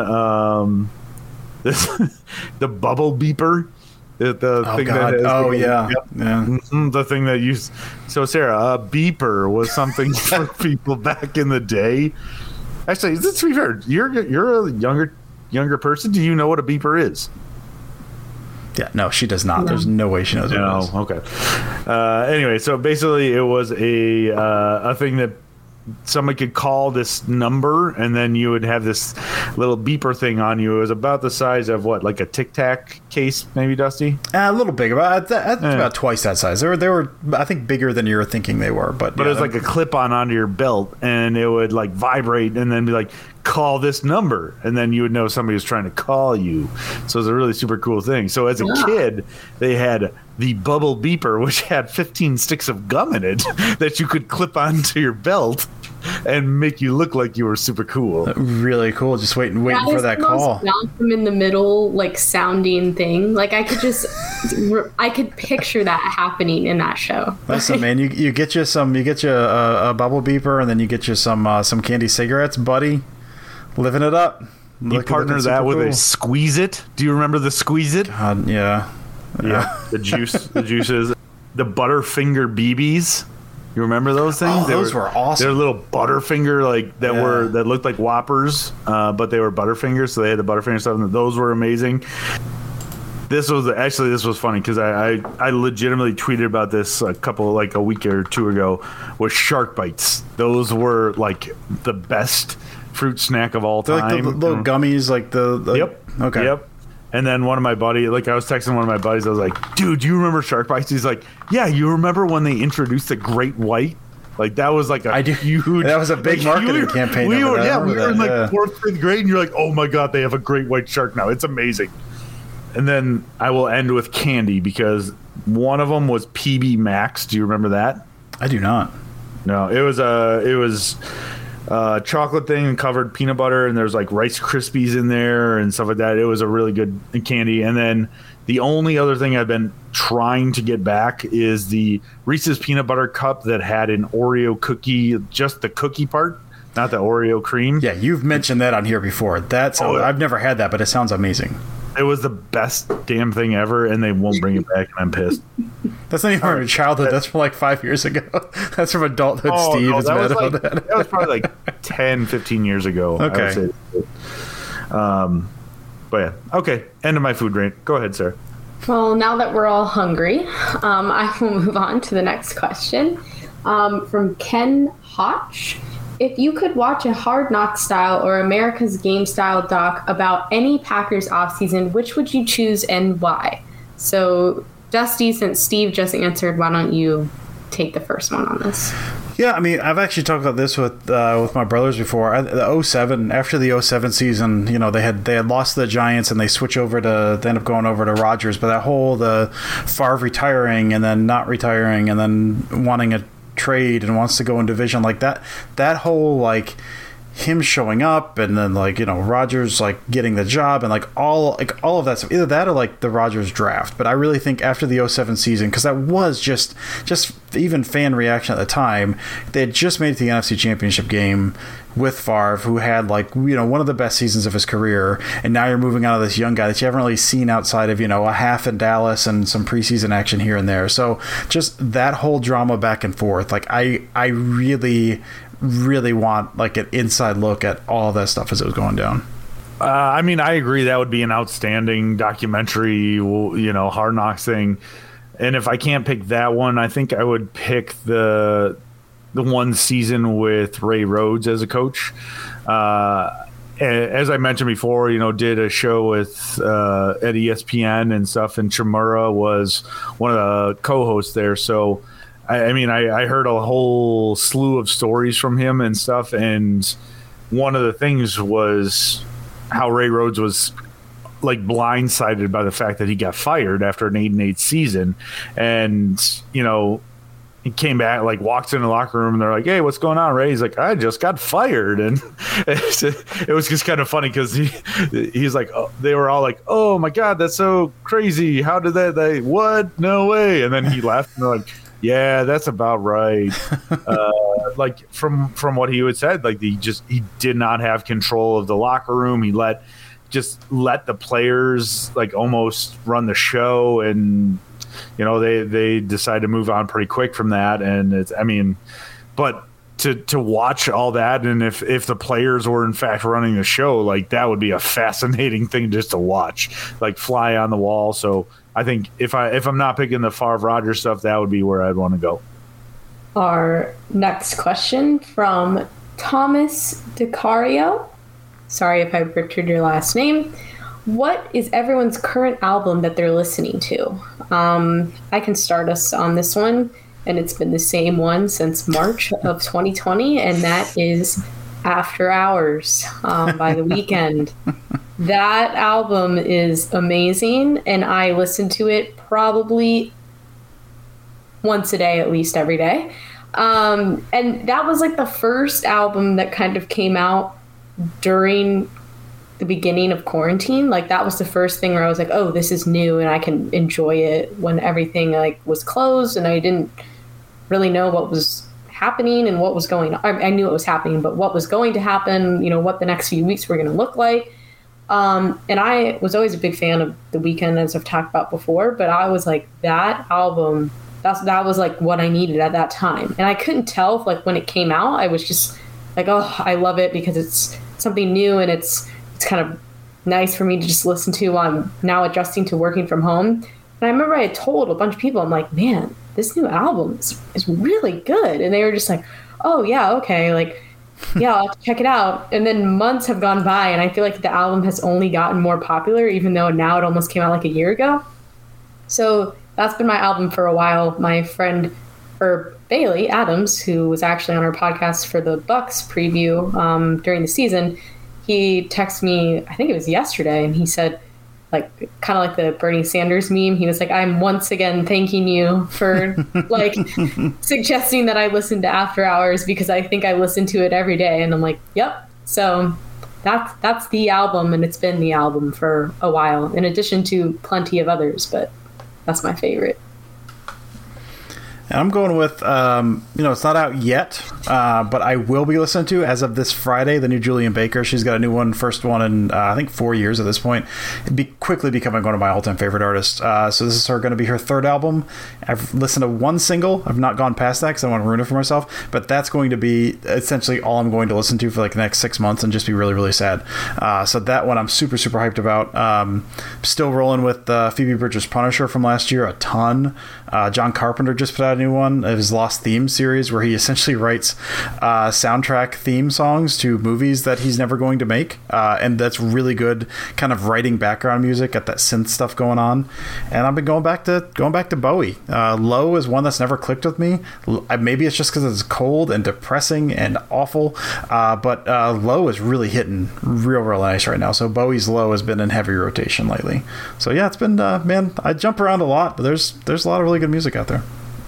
D: The bubble beeper. The thing
E: God.
D: that
E: Oh, yeah.
D: The thing that used. So, Sarah, a beeper was something for people back in the day. Actually, to be fair, you're a younger person. Do you know what a beeper is?
E: Yeah, no, she does not. There's no way she knows what it is.
D: Okay. Anyway, so basically, it was a thing that somebody could call this number, and then you would have this little beeper thing on you. It was about the size of what, like a Tic Tac case, maybe, Dusty?
E: A little big, about twice that size. They were, I think, bigger than you were thinking they were. But
D: it was like a clip-on onto your belt, and it would like vibrate, and then be like, call this number, and then you would know somebody was trying to call you. So it was a really super cool thing. So as a kid, they had the bubble beeper, which had 15 sticks of gum in it that you could clip onto your belt and make you look like you were super cool.
E: Really cool. Just waiting for that call.
C: Malcolm in the Middle, like, sounding thing. Like, I could picture that happening in that show.
E: Listen, man, you get you a bubble beeper, and then you get you some candy cigarettes, buddy. Living it up.
D: You partner that with a Squeeze It. Do you remember the Squeeze It?
E: God, yeah.
D: The juices, the Butterfinger BBs. You remember those things?
E: Oh, those were awesome.
D: They're little Butterfinger that looked like Whoppers, but they were Butterfingers, so they had the Butterfinger stuff, and those were amazing. This was funny because I legitimately tweeted about this a week or two ago. Was Shark Bites? Those were like the best fruit snack of all time.
E: Like the little gummies, like the
D: Yep.
E: Okay.
D: Yep. And then one of my buddies, I was texting one of my buddies, I was like, dude, do you remember Shark Bites? He's like, yeah, you remember when they introduced the Great White? Like, that was like a huge...
E: That was a big marketing campaign.
D: We were in like 4th, 5th grade, and you're like, oh my God, they have a Great White Shark now. It's amazing. And then I will end with candy, because one of them was PB Max. Do you remember that?
E: I do not.
D: No, it was chocolate thing and covered peanut butter, and there's like Rice Krispies in there and stuff like that. It was a really good candy. And then the only other thing I've been trying to get back is the Reese's peanut butter cup that had an Oreo cookie, just the cookie part, not the Oreo cream.
E: Yeah, you've mentioned that on here before. I've never had that, but it sounds amazing.
D: It was the best damn thing ever, and they won't bring it back, and I'm pissed.
E: That's not even from childhood. That's from like 5 years ago. That's from adulthood. Steve is mad about that.
D: That was probably like 10, 15 years ago.
E: Okay.
D: I would say. But yeah. Okay. End of my food rant. Go ahead, Sarah.
C: Well, now that we're all hungry, I will move on to the next question. From Ken Hotch. If you could watch a Hard Knocks style or America's Game style doc about any Packers offseason, which would you choose and why? So, Dusty, since Steve just answered, why don't you take the first one on this?
E: Yeah, I mean, I've actually talked about this with my brothers before. After the 07 season, they had lost to the Giants, and they end up going over to Rodgers. But that whole the Favre retiring and then not retiring and then wanting a trade and wants to go in division, like that whole, like, him showing up and then, like, Rodgers, like, getting the job and all of that stuff, either that or like the Rodgers draft. But I really think after the 07 season, because that was just even fan reaction at the time, they had just made it to the NFC Championship game with Favre, who had one of the best seasons of his career, and now you're moving out of this young guy that you haven't really seen outside of a half in Dallas and some preseason action here and there. So just that whole drama back and forth, like I really want like an inside look at all that stuff as it was going down.
D: I mean, I agree that would be an outstanding documentary, Hard Knocks thing. And if I can't pick that one, I think I would pick the one season with Ray Rhodes as a coach. As I mentioned before, did a show with at ESPN and stuff, and Chimura was one of the co-hosts there. So, I mean, I heard a whole slew of stories from him and stuff, and one of the things was how Ray Rhodes was like blindsided by the fact that he got fired after an 8-8 season, and he came back, like walks in the locker room, and they're like, "Hey, what's going on, Ray?" He's like, "I just got fired," and it was just kind of funny because he's like, oh, they were all like, "Oh my God, that's so crazy! How did that? They what? No way!" And then he left, and they're like, "Yeah, that's about right." Like from what he had said, like he did not have control of the locker room. He let the players like almost run the show, and they decided to move on pretty quick from that. And but to watch all that, and if the players were in fact running the show, like that would be a fascinating thing just to watch, like fly on the wall. So I think if I'm not picking the Favre Rodgers stuff, that would be where I'd want to go.
C: Our next question from Thomas DiCario. Sorry if I butchered your last name. What is everyone's current album that they're listening to? I can start us on this one, and it's been the same one since March of 2020, and that is After Hours by The Weeknd. That album is amazing, and I listen to it probably once a day, at least every day. And that was like the first album that kind of came out during the beginning of quarantine. Like that was the first thing where I was like, oh, this is new and I can enjoy it when everything like was closed and I didn't really know what was happening and what was going on. I knew it was happening, but what was going to happen, what the next few weeks were going to look like. And I was always a big fan of The Weeknd, as I've talked about before, but I was like, that album, that was like what I needed at that time. And I couldn't tell if like when it came out, I was just like, oh, I love it because it's something new and it's kind of nice for me to just listen to while I'm now adjusting to working from home. And I remember I had told a bunch of people, I'm like, man, this new album is really good. And they were just like, oh yeah, okay, like, yeah, I'll have to check it out. And then months have gone by and I feel like the album has only gotten more popular, even though now it almost came out like a year ago. So that's been my album for a while. My friend Herb Bailey Adams, who was actually on our podcast for the Bucks preview during the season, he texted me, I think it was yesterday, and he said, like, kind of like the Bernie Sanders meme, he was like, I'm once again thanking you for like suggesting that I listen to After Hours because I think I listen to it every day. And I'm like, yep. So that's the album, and it's been the album for a while, in addition to plenty of others, but that's my favorite.
E: And I'm going with, it's not out yet, but I will be listening to, as of this Friday, the new Julian Baker. She's got a new one, first one in, I think, 4 years at this point. It'd be quickly becoming one of my all-time favorite artists. So this is going to be her third album. I've listened to one single. I've not gone past that because I don't want to ruin it for myself. But that's going to be essentially all I'm going to listen to for like the next 6 months and just be really, really sad. So that one I'm super, super hyped about. Still rolling with Phoebe Bridgers' Punisher from last year a ton. John Carpenter just put out a new one of his Lost Themes series where he essentially writes soundtrack theme songs to movies that he's never going to make, and that's really good kind of writing background music, got that synth stuff going on. And I've been going back to Bowie. Low is one that's never clicked with me. Maybe it's just because it's cold and depressing and awful, but Low is really hitting real nice right now. So Bowie's Low has been in heavy rotation lately. So yeah, it's been man, I jump around a lot, but there's a lot of really good music out there.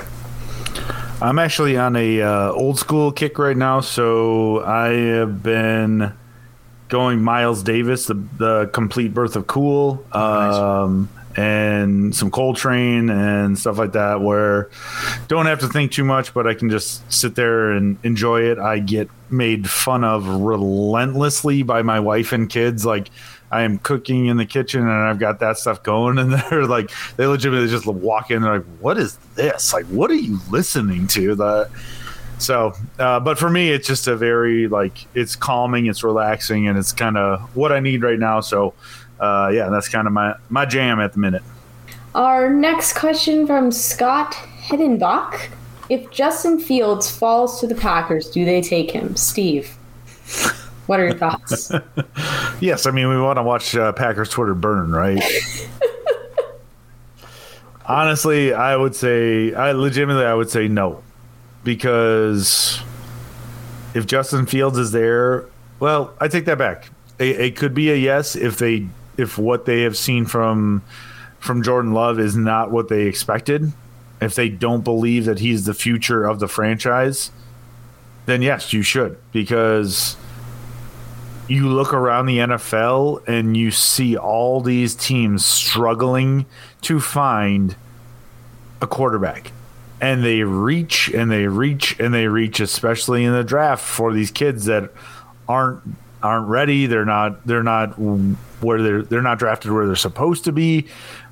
D: I'm actually on a old school kick right now, so I have been going Miles Davis, the Complete Birth of Cool,
E: Nice.
D: And some Coltrane and stuff like that, where don't have to think too much, but I can just sit there and enjoy it. I get made fun of relentlessly by my wife and kids, like I am cooking in the kitchen and I've got that stuff going, and they're like, they legitimately just walk in and they're like, what is this? Like, what are you listening to? So, but for me, it's just a very, like, it's calming, it's relaxing, and it's kind of what I need right now. So, yeah, that's kind of my jam at the minute.
C: Our next question from Scott Hedenbach. If Justin Fields falls to the Packers, do they take him? Steve, what are your thoughts?
D: Yes, I mean, we want to watch Packers Twitter burn, right? Honestly, I would say no. Because if Justin Fields is there, well, I take that back. It could be a yes if what they have seen from Jordan Love is not what they expected, if they don't believe that he's the future of the franchise, then yes, you should, because you look around the NFL and you see all these teams struggling to find a quarterback. And they reach and they reach and they reach, especially in the draft, for these kids that aren't ready. They're not where they're not drafted where they're supposed to be.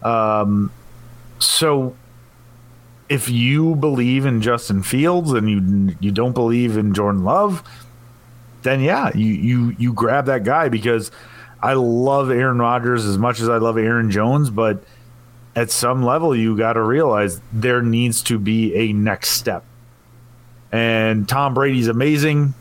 D: So if you believe in Justin Fields and you don't believe in Jordan Love, then yeah, you grab that guy, because I love Aaron Rodgers as much as I love Aaron Jones, but at some level, you got to realize there needs to be a next step. And Tom Brady's amazing.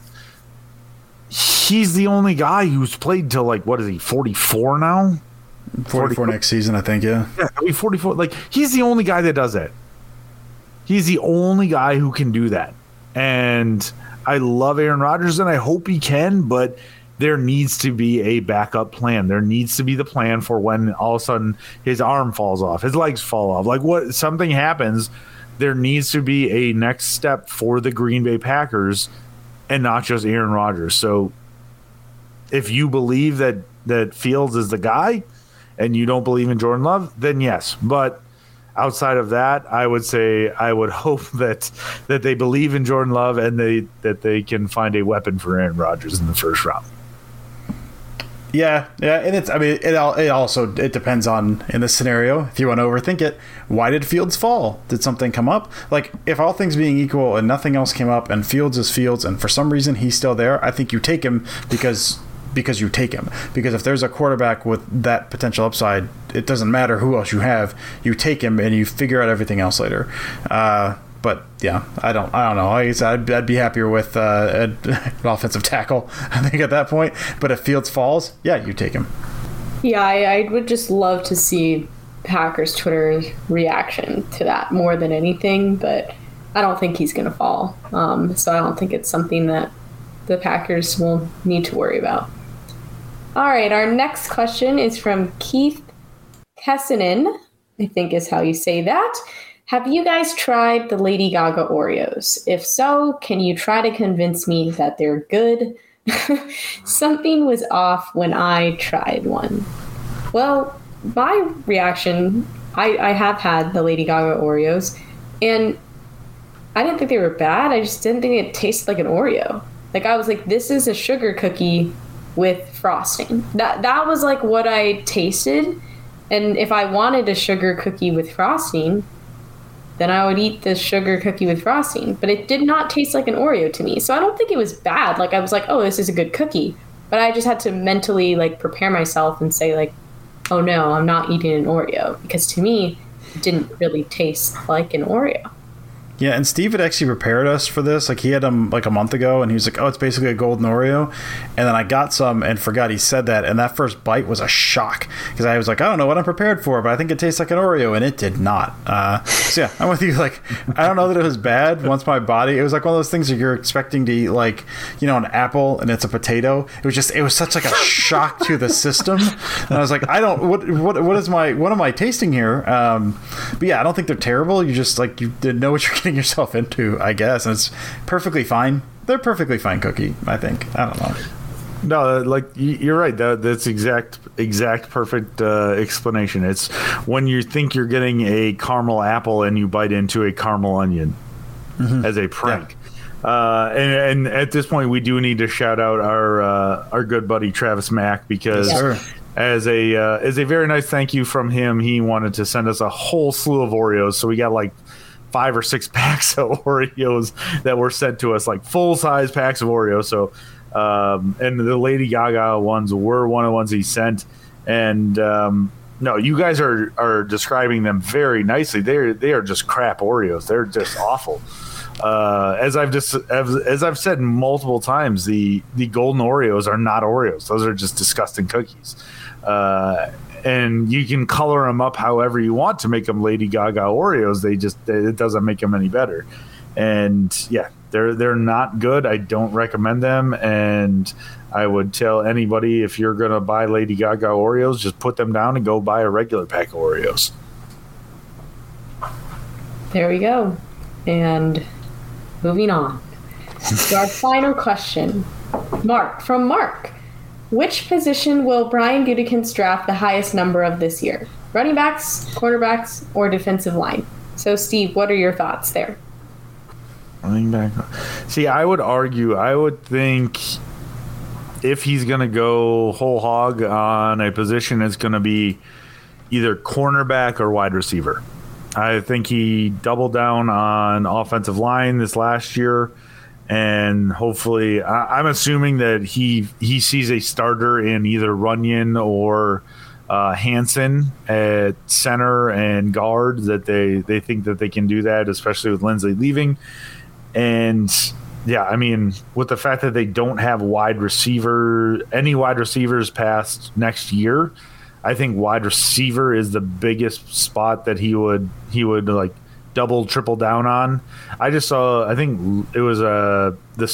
D: He's the only guy who's played till, like, what is he, 44 now?
E: 44 next season, I think, yeah.
D: Yeah, I mean, 44. Like, he's the only guy that does that. He's the only guy who can do that. And I love Aaron Rodgers, and I hope he can, but there needs to be a backup plan. There needs to be the plan for when all of a sudden his arm falls off, his legs fall off. Like, what, something happens, there needs to be a next step for the Green Bay Packers and not just Aaron Rodgers. So if you believe that Fields is the guy and you don't believe in Jordan Love, then yes. But outside of that, I would say I would hope that they believe in Jordan Love and that they can find a weapon for Aaron Rodgers in the first round.
E: Yeah, and it depends on, in this scenario, if you want to overthink it, why did Fields fall? Did something come up? Like, if all things being equal and nothing else came up and Fields is Fields and for some reason he's still there, I think you take him because you take him. Because if there's a quarterback with that potential upside, it doesn't matter who else you have, you take him and you figure out everything else later. But yeah, I don't know. I guess I'd be happier with an offensive tackle, I think, at that point. But if Fields falls, yeah, you take him.
C: Yeah, I would just love to see Packers Twitter's reaction to that more than anything. But I don't think he's going to fall. So I don't think it's something that the Packers will need to worry about. All right, our next question is from Keith Kessinen, I think is how you say that. Have you guys tried the Lady Gaga Oreos? If so, can you try to convince me that they're good? Something was off when I tried one. Well, my reaction, I have had the Lady Gaga Oreos, and I didn't think they were bad. I just didn't think it tasted like an Oreo. Like, I was like, this is a sugar cookie with frosting. That was like what I tasted. And if I wanted a sugar cookie with frosting, then I would eat the sugar cookie with frosting. But it did not taste like an Oreo to me. So I don't think it was bad. Like, I was like, oh, this is a good cookie. But I just had to mentally, like, prepare myself and say, like, oh, no, I'm not eating an Oreo. Because to me, it didn't really taste like an Oreo.
E: Yeah, and Steve had actually prepared us for this. Like, he had them like a month ago, and he was like, oh, it's basically a golden Oreo. And then I got some and forgot he said that, and that first bite was a shock. Because I was like, I don't know what I'm prepared for, but I think it tastes like an Oreo, and it did not. So yeah, I'm with you. Like, I don't know that it was bad once my body... It was like one of those things that you're expecting to eat, like, you know, an apple, and it's a potato. It was such like a shock to the system. And I was like, I don't... What am I tasting here? But yeah, I don't think they're terrible. You just, like, you didn't know what you're getting yourself into, I guess, and it's perfectly fine. They're perfectly fine cookie, I think. I don't know.
D: No, like, you're right. That's exact perfect explanation. It's when you think you're getting a caramel apple and you bite into a caramel onion as a prank. Yeah. And at this point, we do need to shout out our good buddy Travis Mack, because as a very nice thank you from him, he wanted to send us a whole slew of Oreos. So we got like 5 or 6 packs of Oreos that were sent to us, like full-size packs of Oreos. So, and the Lady Gaga ones were one of the ones he sent. And no, you guys are describing them very nicely. They are just crap Oreos. They're just awful. As I've said multiple times, the golden Oreos are not Oreos. Those are just disgusting cookies. And you can color them up however you want to make them Lady Gaga Oreos. It doesn't make them any better. And yeah, they're not good. I don't recommend them. And I would tell anybody, if you're going to buy Lady Gaga Oreos, just put them down and go buy a regular pack of Oreos.
C: There we go. And moving on to our final question. From Mark. Which position will Brian Gutekunst draft the highest number of this year? Running backs, quarterbacks, or defensive line? So, Steve, what are your thoughts there?
D: Running back. See, I would think if he's going to go whole hog on a position, it's going to be either cornerback or wide receiver. I think he doubled down on offensive line this last year, and hopefully, I'm assuming that he sees a starter in either Runyon or Hansen at center and guard, that they think that they can do that, especially with Lindsley leaving. And yeah, I mean, with the fact that they don't have any wide receivers past next year, I think wide receiver is the biggest spot that he would like double, triple down on. I just saw, I think it was the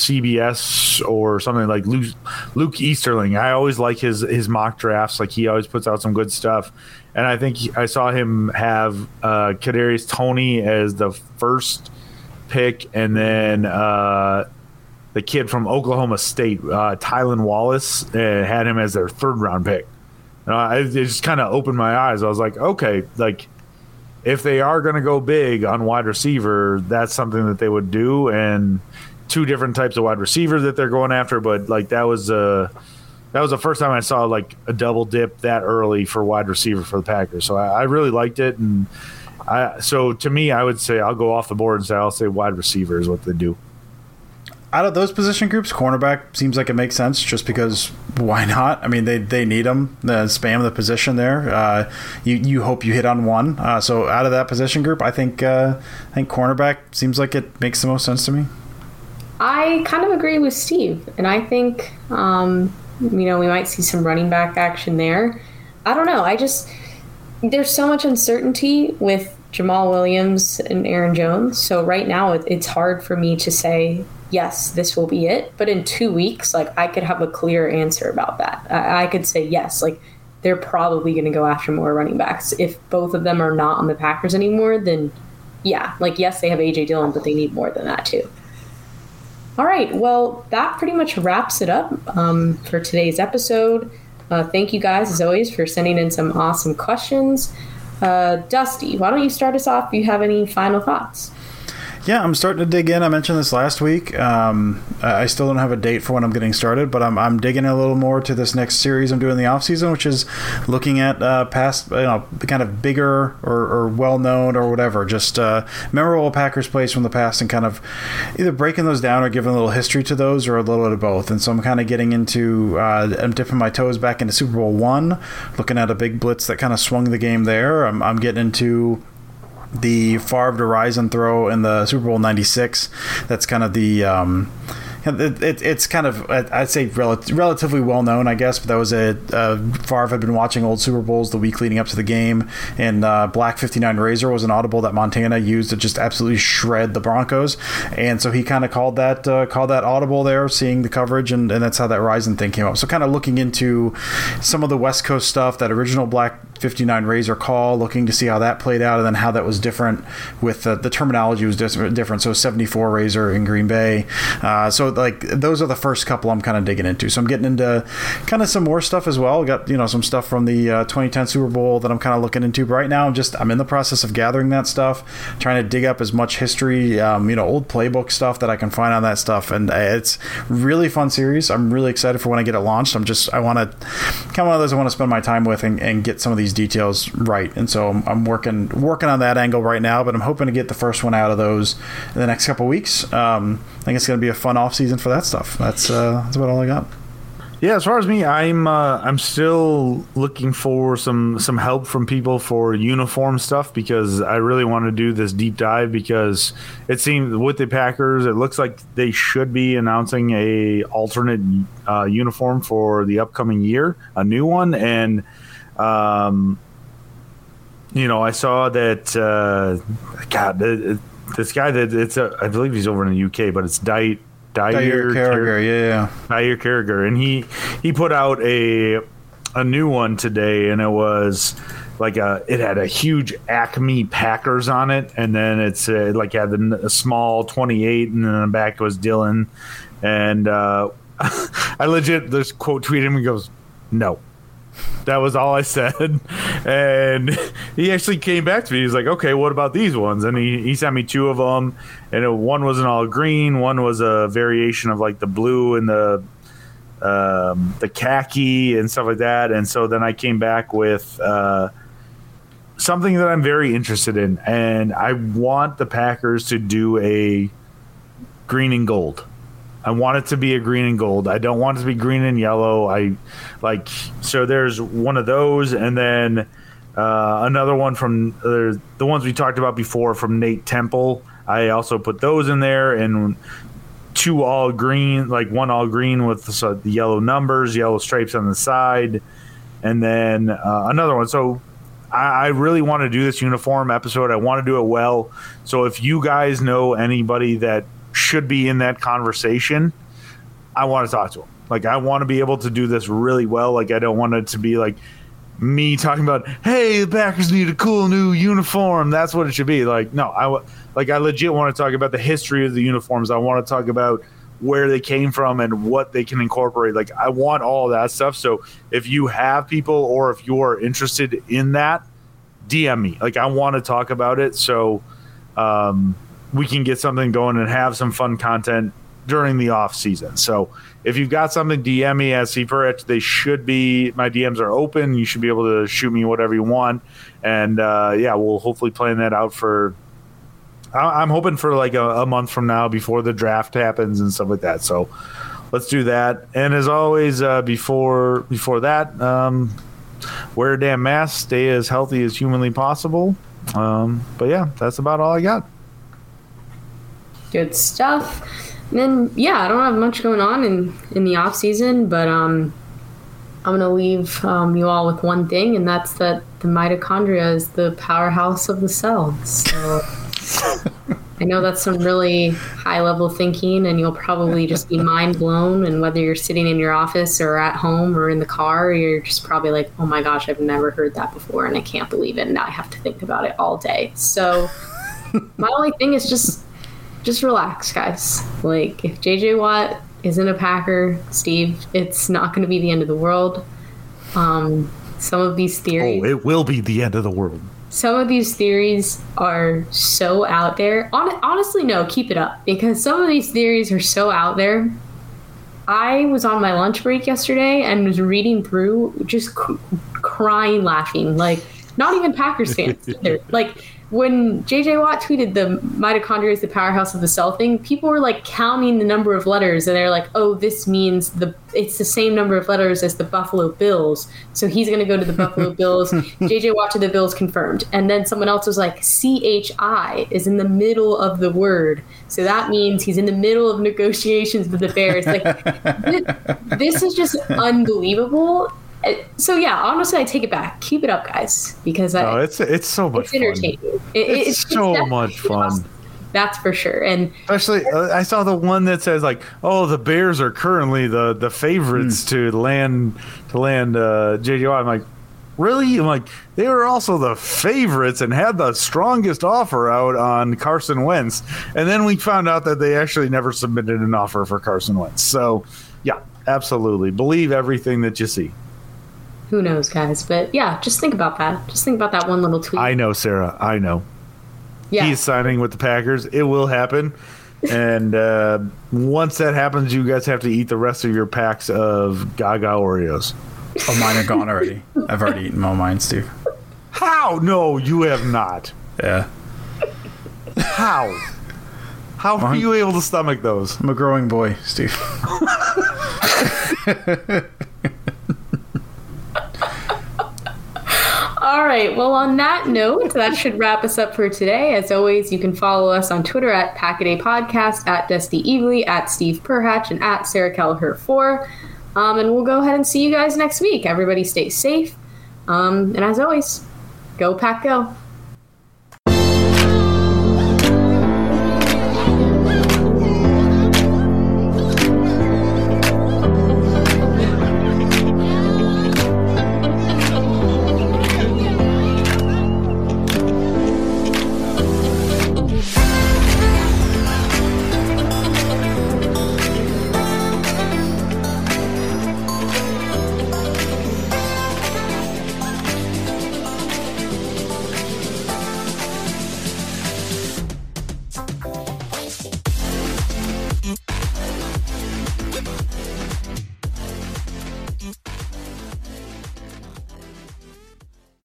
D: CBS or something, like Luke Easterling. I always like his mock drafts. Like, he always puts out some good stuff. And I think I saw him have Kadarius Toney as the first pick, and then the kid from Oklahoma State, Tylan Wallace, had him as their third round pick. It just kind of opened my eyes. I was like, okay, like, if they are going to go big on wide receiver, that's something that they would do, and two different types of wide receiver that they're going after. But like, that was the first time I saw like a double dip that early for wide receiver for the Packers. So I really liked it, and so to me, I would say I'll go off the board and I'll say wide receiver is what they do.
E: Out of those position groups, cornerback seems like it makes sense, just because why not? I mean, they need them. Spam the position there. You hope you hit on one. So out of that position group, I think cornerback seems like it makes the most sense to me.
C: I kind of agree with Steve, and I think we might see some running back action there. I don't know. There's so much uncertainty with Jamal Williams and Aaron Jones. So right now it's hard for me to say, yes, this will be it. But in 2 weeks, like, I could have a clear answer about that. I could say, yes, like, they're probably going to go after more running backs. If both of them are not on the Packers anymore, then yeah, like, yes, they have A.J. Dillon, but they need more than that too. All right, well, that pretty much wraps it up for today's episode. Thank you guys, as always, for sending in some awesome questions. Dusty, why don't you start us off if you have any final thoughts?
E: Yeah, I'm starting to dig in. I mentioned this last week. I still don't have a date for when I'm getting started, but I'm digging a little more to this next series I'm doing in the off season, which is looking at past, kind of bigger or well-known or whatever, just memorable Packers plays from the past, and kind of either breaking those down or giving a little history to those, or a little bit of both. And so I'm kind of getting into, I'm dipping my toes back into Super Bowl I, looking at a big blitz that kind of swung the game there. I'm getting into the Favre to Rison throw in the Super Bowl 96. That's kind of the it's kind of, I'd say, relatively well known, I guess, but that was Favre had been watching old Super Bowls the week leading up to the game, and Black 59 Razor was an audible that Montana used to just absolutely shred the Broncos, and so he kind of called that audible there, seeing the coverage, and that's how that Rison thing came up. So kind of looking into some of the West Coast stuff, that original Black 59 Razor call, looking to see how that played out, and then how that was different with the terminology was different. So 74 Razor in Green Bay. So like, those are the first couple I'm kind of digging into. So I'm getting into kind of some more stuff as well. Got, some stuff from the 2010 Super Bowl that I'm kind of looking into. But right now, I'm in the process of gathering that stuff, trying to dig up as much history, old playbook stuff that I can find on that stuff. And it's really fun series. I'm really excited for when I get it launched. I want to, kind of one of those I want to spend my time with and get some of these details right. And so I'm working on that angle right now, but I'm hoping to get the first one out of those in the next couple weeks. I think it's going to be a fun off season for that stuff. That's about all I got.
D: Yeah, as far as me, I'm still looking for some help from people for uniform stuff, because I really want to do this deep dive, because it seems with the Packers, it looks like they should be announcing a alternate uniform for the upcoming year, a new one, and I saw that this guy that I believe he's over in the UK, but it's Dyer Carragher, Dyer Carragher, and he put out a new one today, and it was it had a huge Acme Packers on it, and then it's like had a small 28, and then in the back was Dylan. And I legit just quote tweeted him and goes, "No." That was all I said. And he actually came back to me. He's like, "Okay, what about these ones?" And he sent me 2 of them. And one was an all green. One was a variation of like the blue and the khaki and stuff like that. And so then I came back with something that I'm very interested in. And I want the Packers to do a green and gold. I want it to be a green and gold. I don't want it to be green and yellow. So there's one of those, and then another one from the ones we talked about before from Nate Temple. I also put those in there, and 2 all green, like one all green with the yellow numbers, yellow stripes on the side, and then another one. So I really want to do this uniform episode. I want to do it well. So if you guys know anybody that should be in that conversation, I want to talk to them. Like, I want to be able to do this really well. Like, I don't want it to be like me talking about, hey, the Packers need a cool new uniform. That's what it should be. Like, no, I legit want to talk about the history of the uniforms. I want to talk about where they came from and what they can incorporate. Like, I want all that stuff. So if you have people, or if you're interested in that, DM me. Like, I want to talk about it. So, we can get something going and have some fun content during the off season. So if you've got something, DM me at CPerch. They should be, my DMs are open. You should be able to shoot me whatever you want. And we'll hopefully plan that out I'm hoping for like a month from now before the draft happens and stuff like that. So let's do that. And as always, before that, wear a damn mask, stay as healthy as humanly possible. But yeah, that's about all I got.
C: Good stuff. And then, I don't have much going on in the off season, but I'm going to leave you all with one thing, and that's that the mitochondria is the powerhouse of the cell. So I know that's some really high level thinking, and you'll probably just be mind blown. And whether you're sitting in your office or at home or in the car, you're just probably like, oh my gosh, I've never heard that before, and I can't believe it. And now I have to think about it all day. So my only thing is just relax, guys. Like, if JJ Watt isn't a Packer, Steve, it's not going to be the end of the world. Some of these theories...
D: Oh, it will be the end of the world.
C: Some of these theories are so out there. Honestly, no, keep it up. Because some of these theories are so out there. I was on my lunch break yesterday and was reading through, just crying, laughing. Like, not even Packers fans either. Like... When JJ Watt tweeted the mitochondria is the powerhouse of the cell thing, people were like counting the number of letters, and they're like, oh, this means it's the same number of letters as the Buffalo Bills. So he's going to go to the Buffalo Bills. JJ Watt to the Bills confirmed. And then someone else was like, CHI is in the middle of the word. So that means he's in the middle of negotiations with the Bears. Like, this is just unbelievable. So honestly, I take it back. Keep it up, guys, because
D: it's so much fun.
C: Entertaining.
D: It's so much fun.
C: Awesome. That's for sure. And
D: especially, I saw the one that says like, "Oh, the Bears are currently the favorites to land JJ Watt." I'm like, really? I'm like, they were also the favorites and had the strongest offer out on Carson Wentz, and then we found out that they actually never submitted an offer for Carson Wentz. So, yeah, absolutely, believe everything that you see.
C: Who knows, guys? But just think about that. Just think about that one little tweet.
D: I know, Sarah. I know.
C: Yeah.
D: He's signing with the Packers. It will happen. And once that happens, you guys have to eat the rest of your packs of Gaga Oreos.
E: Oh, mine are gone already. I've already eaten all mine, Steve.
D: How? No, you have not.
E: Yeah.
D: How? How are you able to stomach those?
E: I'm a growing boy, Steve.
C: All right. Well, on that note, that should wrap us up for today. As always, you can follow us on Twitter at Packaday Podcast, at Dusty Evely, at Steve Perhatch, and at Sarah Kelleher 4. And we'll go ahead and see you guys next week. Everybody stay safe. And as always, go Pack Go.